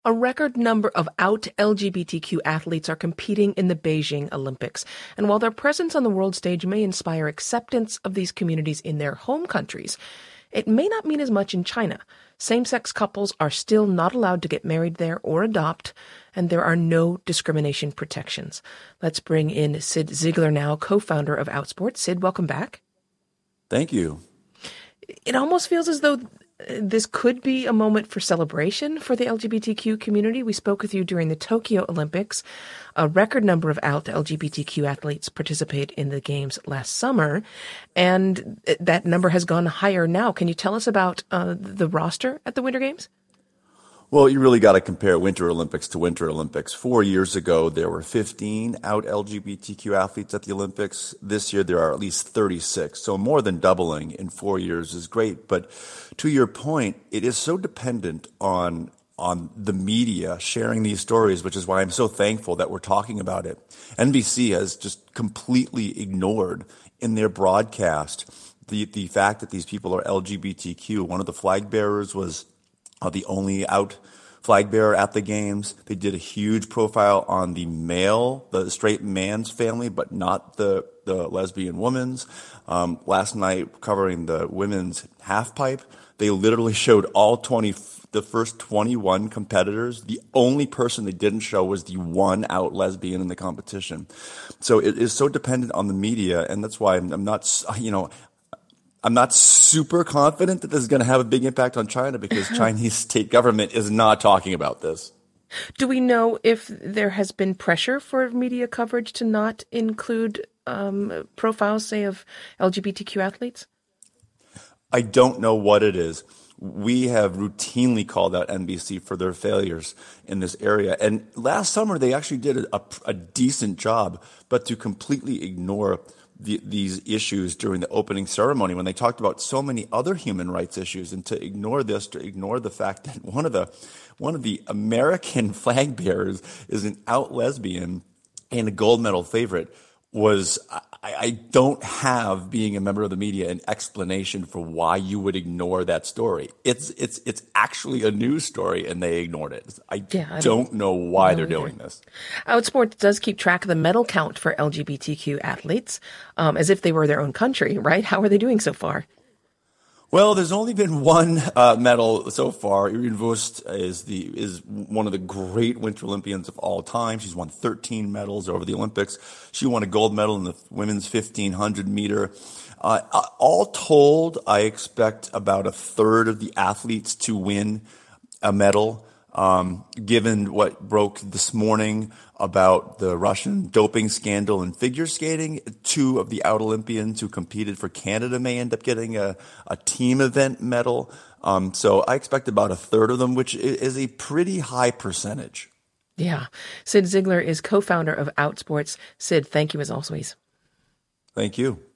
A record number of out LGBTQ athletes are competing in the Beijing Olympics. And while their presence on the world stage may inspire acceptance of these communities in their home countries, it may not mean as much in China. Same-sex couples are still not allowed to get married there or adopt, and there are no discrimination protections. Let's bring in Sid Ziegler now, co-founder of Outsports. Sid, welcome back. Thank you. It almost feels as though this could be a moment for celebration for the LGBTQ community. We spoke with you during the Tokyo Olympics. A record number of out LGBTQ athletes participated in the games last summer, and that number has gone higher now. Can you tell us about the roster at the Winter Games? Well, you really got to compare Winter Olympics to Winter Olympics. 4 years ago, there were 15 out LGBTQ athletes at the Olympics. This year, there are at least 36. So more than doubling in 4 years is great. But to your point, it is so dependent on the media sharing these stories, which is why I'm so thankful that we're talking about it. NBC has just completely ignored in their broadcast the fact that these people are LGBTQ. One of the flag bearers was the only out flag bearer at the games. They did a huge profile on the straight man's family, but not the lesbian woman's. Last night, covering the women's half pipe, they literally showed the first 21 competitors. The only person they didn't show was the one out lesbian in the competition. So it is so dependent on the media, and that's why I'm not super confident that this is going to have a big impact on China because Chinese state government is not talking about this. Do we know if there has been pressure for media coverage to not include profiles, say, of LGBTQ athletes? I don't know what it is. We have routinely called out NBC for their failures in this area. And last summer, they actually did a decent job, but to completely ignore these issues during the opening ceremony when they talked about so many other human rights issues, and to ignore the fact that one of the American flag bearers is an out lesbian and a gold medal favorite I don't have, being a member of the media, an explanation for why you would ignore that story. It's actually a news story, and they ignored it. I don't know why they're doing this. Outsports does keep track of the medal count for LGBTQ athletes, as if they were their own country, right? How are they doing so far? Well, there's only been one medal so far. Irene Wüst is one of the great Winter Olympians of all time. She's won 13 medals over the Olympics. She won a gold medal in the women's 1500 meter. All told, I expect about a third of the athletes to win a medal. Given what broke this morning about the Russian doping scandal in figure skating, 2 of the out Olympians who competed for Canada may end up getting a team event medal. So I expect about a third of them, which is a pretty high percentage. Yeah. Sid Ziegler is co-founder of Outsports. Sid, thank you as always. Thank you.